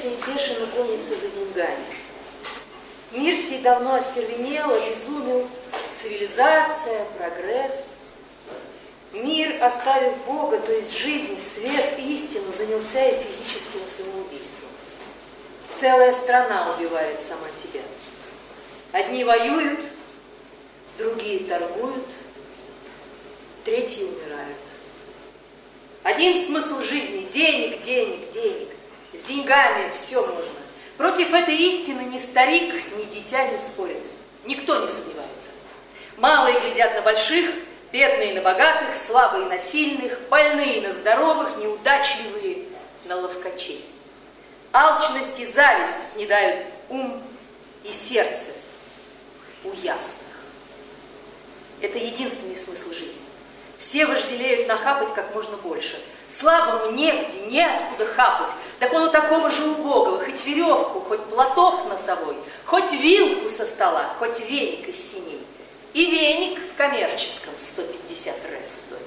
и бешено гонится за деньгами. Мир сей давно остервенел, обезумел, цивилизация, прогресс. Мир, оставив Бога, то есть жизнь, свет, истину, занялся и физическим самоубийством. Целая страна убивает сама себя. Одни воюют, другие торгуют, третьи умирают. Один смысл жизни – денег, денег, денег. С деньгами все можно. Против этой истины ни старик, ни дитя не спорят. Никто не сомневается. Малые глядят на больших, бедные на богатых, слабые на сильных, больные на здоровых, неудачливые на ловкачей. Алчность и зависть снедают ум и сердце у ясных. Это единственный смысл жизни. Все вожделеют нахапать как можно больше. Слабому негде, неоткуда хапать. Так он у такого же убогого, хоть веревку, хоть платок носовой, хоть вилку со стола, хоть веник из синей. И веник в коммерческом 150 р стоит.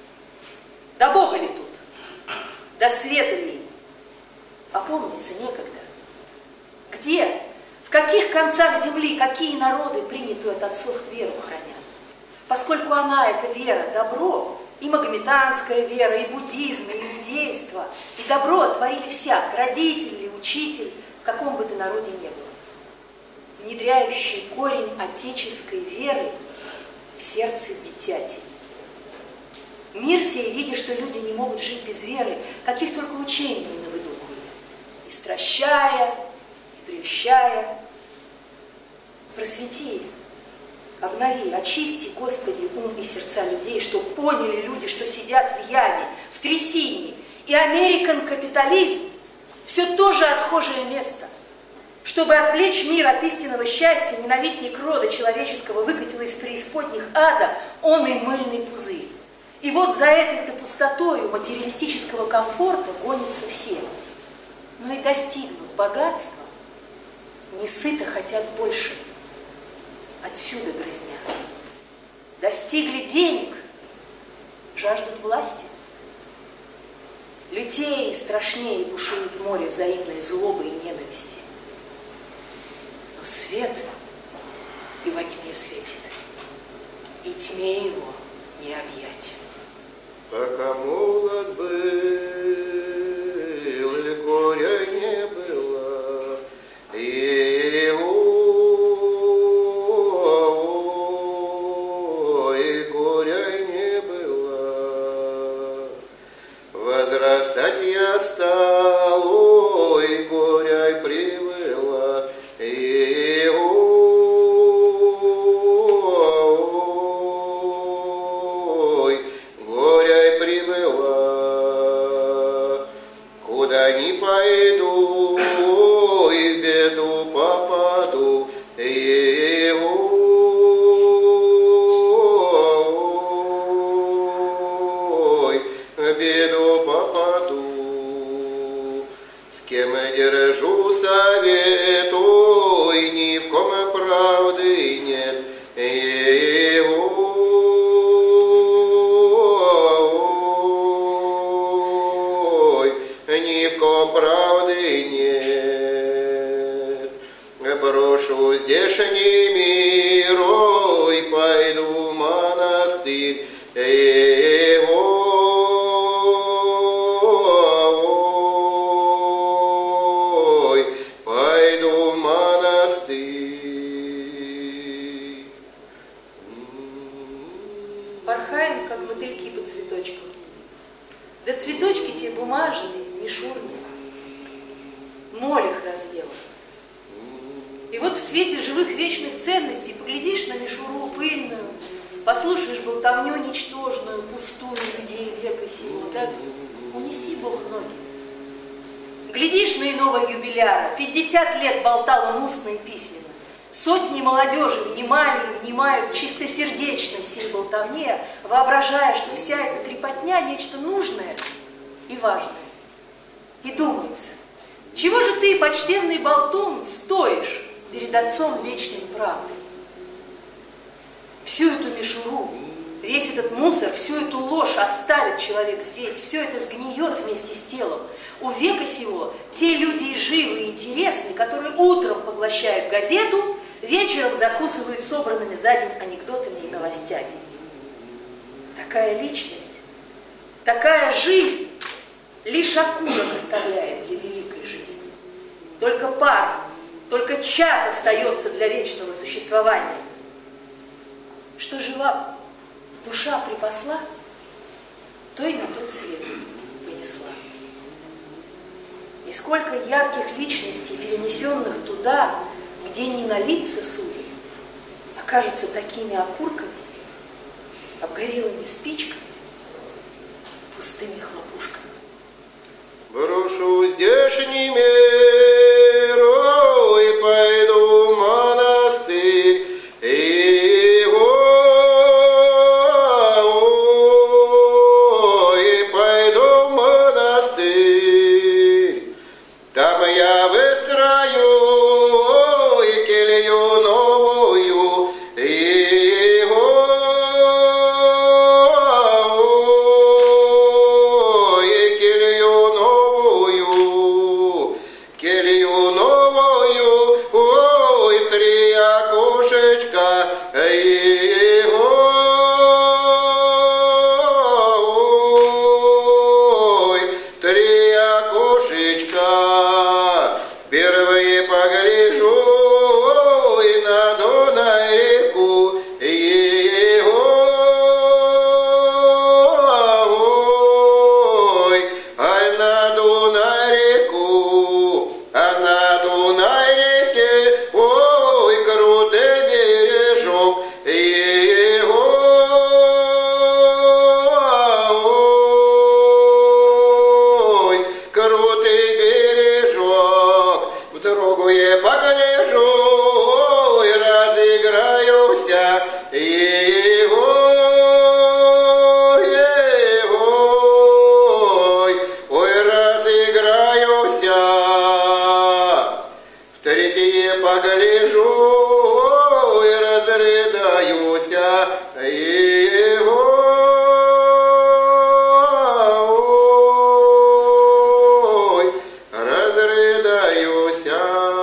До Бога ли тут? До света ли им? Опомниться некогда. Где? В каких концах земли, какие народы принятую от отцов веру хранят? Поскольку она, эта вера, добро, и магометанская вера, и буддизм, и иудейство, и добро творили всяк, родитель и учитель, в каком бы ты народе ни было, внедряющий корень отеческой веры в сердце дитяти. Мир сей, видя, что люди не могут жить без веры, каких только учений не навыдумывали, и стращая, и прельщая, просвети, обнови, очисти, Господи, ум и сердца людей, чтобы поняли люди, что сидят в яме, в трясине. И американ-капитализм все тоже отхожее место. Чтобы отвлечь мир от истинного счастья, ненавистник рода человеческого выкатил из преисподних ада он и мыльный пузырь. И вот за этой-то пустотою материалистического комфорта гонятся все. Но и достигнув богатства, несыто хотят больше. Отсюда грызня. Достигли денег, жаждут власти. Лютее и страшнее бушует море взаимной злобы и ненависти. Но свет и во тьме светит, и тьме его не объять. Пока молод был, и горя не было, и горя не было. Возрастать я стал, ой, горя привыла, и ой, горя привыла. Куда ни пойду, и в беду попаду, и ой, в беду попаду. С кем держу совет, ой, ни в ком правды нет, и ой, ни в ком правды нет. Брошу здешний мир, ой, пойду в монастырь, ой, пойду в монастырь. Порхаем, как мотыльки по цветочкам. Да цветочки те бумажные, мишурные. Моль их разъела. И вот в свете живых вечных ценностей поглядишь на мишуру пыльную, послушаешь болтовню ничтожную, пустую людей века сего, так унеси Бог ноги. Глядишь на иного юбиляра, 50 лет болтал он устно и письменно. Сотни молодежи внимали и внимают чистосердечно сей болтовне, воображая, что вся эта трепотня – нечто нужное и важное. И думается, чего же ты, почтенный болтун, стоишь перед Отцом вечной правды? Всю эту мишуру, весь этот мусор, всю эту ложь оставит человек здесь, все это сгниет вместе с телом. У века сего те люди и живы, утром поглощают газету, вечером закусывают собранными за день анекдотами и новостями. Такая личность, такая жизнь лишь окурок оставляет для великой жизни. Только пар, только чад остается для вечного существования. Что жива душа припасла, то и на тот свет понесла. И сколько ярких личностей, перенесенных туда, где не налиться судей, окажутся такими окурками, обгорелыми спичками, пустыми хлопушками. Брошу здешний мир, ой, пойду в монастырь, и ой, пойду в монастырь. Там я выстрою, ой, келью новую, и ой, келью новую, ой, в 3 окошечка, и ой, 3 окошечка. Первые погляжу, ой, на Дунай реку, и ой, ай, на Дунай реку, а на Дунай реке, ой, крутый бережок, и ой, крутый бережок. В дорогу я погляжу, и разыграюся, и ой, разыграюся. В третье погляжу, и разрыдаюся, и ой, разрыдаюся.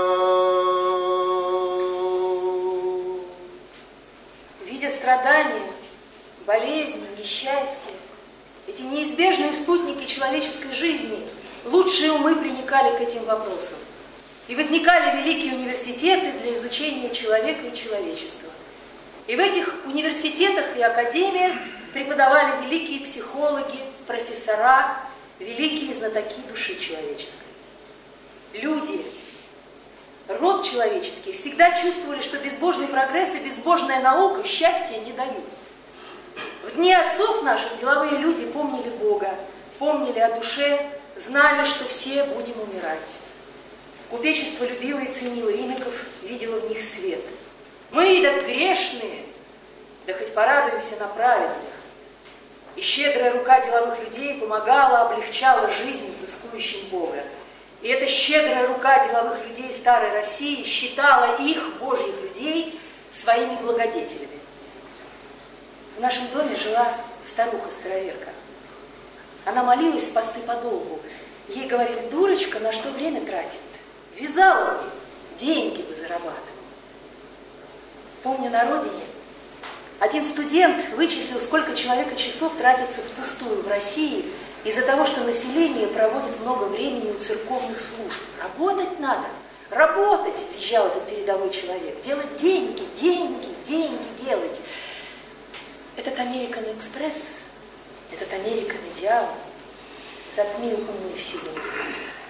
Видя страдания, болезни, несчастья, эти неизбежные спутники человеческой жизни, лучшие умы приникали к этим вопросам. И возникали великие университеты для изучения человека и человечества. И в этих университетах и академиях преподавали великие психологи, профессора, великие знатоки души человеческой. Люди, род человеческий, всегда чувствовали, что безбожный прогресс и безбожная наука счастья не дают. В дни отцов наших деловые люди помнили Бога, помнили о душе, знали, что все будем умирать. Купечество любило и ценило иноков, видело в них свет. Мы, да грешные, да хоть порадуемся на праведных. И щедрая рука деловых людей помогала, облегчала жизнь взыскующим Бога. И эта щедрая рука деловых людей старой России считала их, Божьих людей, своими благодетелями. В нашем доме жила старуха-староверка. Она молилась в посты подолгу. Ей говорили: дурочка, на что время тратит? Вязала бы, деньги бы зарабатывала. Помню, на родине один студент вычислил, сколько человека часов тратится впустую в России из-за того, что население проводит много времени у церковных служб. Работать надо, работать, визжал этот передовой человек, делать деньги, деньги, деньги делать. Этот American Express, этот American Идеал затмил умы всего мира.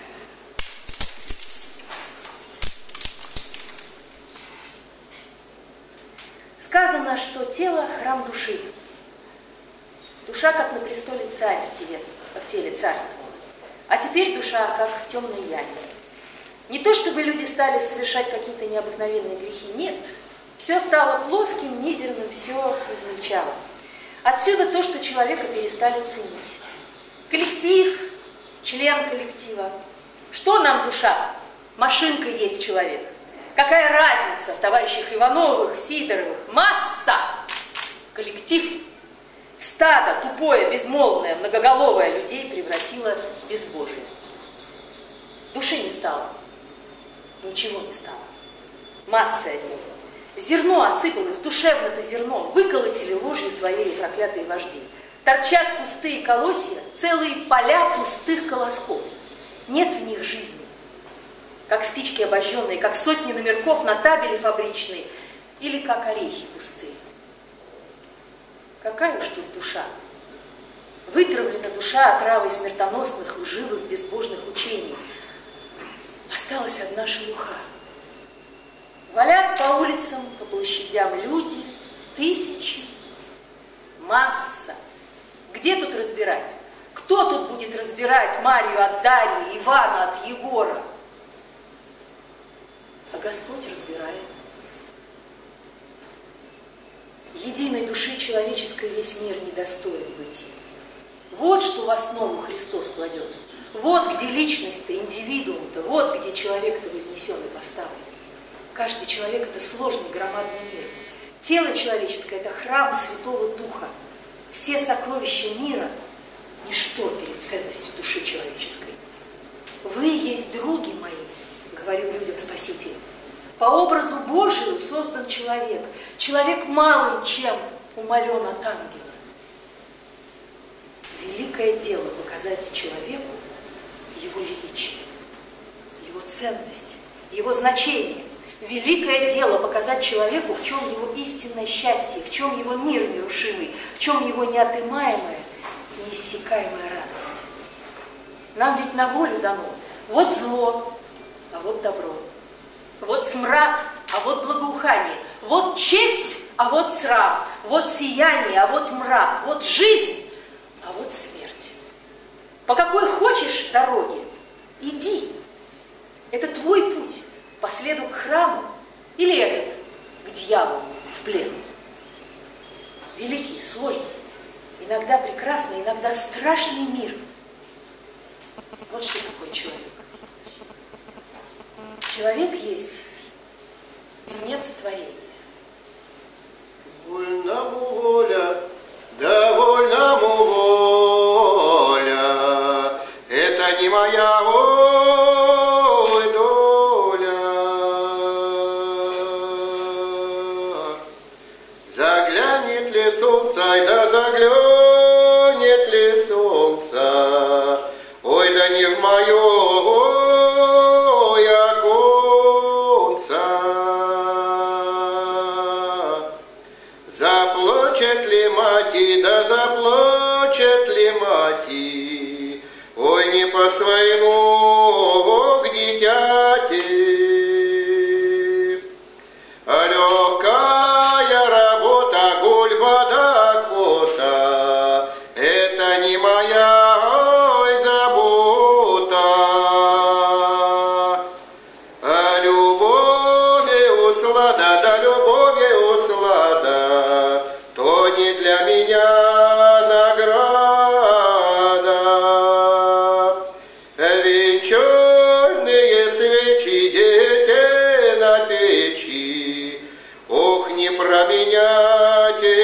Сказано, что тело – храм души. Душа, как на престоле царь в теле царствовала. А теперь душа, как в темной яме. Не то, чтобы люди стали совершать какие-то необыкновенные грехи, нет. Все стало плоским, мизерным, все измельчало. Отсюда то, что человека перестали ценить. Коллектив, член коллектива. Что нам душа? Машинка есть человек. Какая разница в товарищах Ивановых, Сидоровых? Масса! Коллектив. Стадо, тупое, безмолвное, многоголовое людей превратило в безбожие. Души не стало. Ничего не стало. Массы одни. Зерно осыпалось, душевно-то зерно, выколотили ложью своей проклятые вожди. Торчат пустые колосья, целые поля пустых колосков. Нет в них жизни. Как спички обожженные, как сотни номерков на табеле фабричной, или как орехи пустые. Какая уж тут душа? Вытравлена душа отравой смертоносных, лживых, безбожных учений. Осталась одна шелуха. Валят по улицам, по площадям люди, тысячи, масса. Где тут разбирать? Кто тут будет разбирать Марию от Дарьи, Ивана от Егора? А Господь разбирает. Единой души человеческой весь мир не достоин быть. Вот что в основу Христос кладет. Вот где личность-то, индивидуум-то, вот где человек-то вознесен и поставлен. Каждый человек – это сложный, громадный мир. Тело человеческое – это храм Святого Духа. Все сокровища мира – ничто перед ценностью души человеческой. Вы есть други мои, говорил людям Спаситель. По образу Божию создан человек. Человек малым чем умолен от ангела. Великое дело показать человеку его величие, его ценность, его значение. Великое дело показать человеку, в чем его истинное счастье, в чем его мир нерушимый, в чем его неотымаемая, неиссякаемая радость. Нам ведь на волю дано вот зло, а вот добро. Вот смрад, а вот благоухание. Вот честь, а вот срам. Вот сияние, а вот мрак. Вот жизнь, а вот смерть. По какой хочешь дороге, иди. Это твой путь. По следу к храму или этот к дьяволу в плен? Великий, сложный, иногда прекрасный, иногда страшный мир. Вот что такое человек. Человек есть венец творения. Вольному воля, да вольному воля, это не моя ой, доля. Заглянет ли солнце, ай да заглянет ли солнце, ой, да не в мое да заплачет ли мати, ой, не по своему к дитяти. А легкая работа, гульба да охота, это не моя ой, забота. А любовью услада, да любовью услада, то не для меня награда. Венчальные свечи, дети на печи, ох, не променять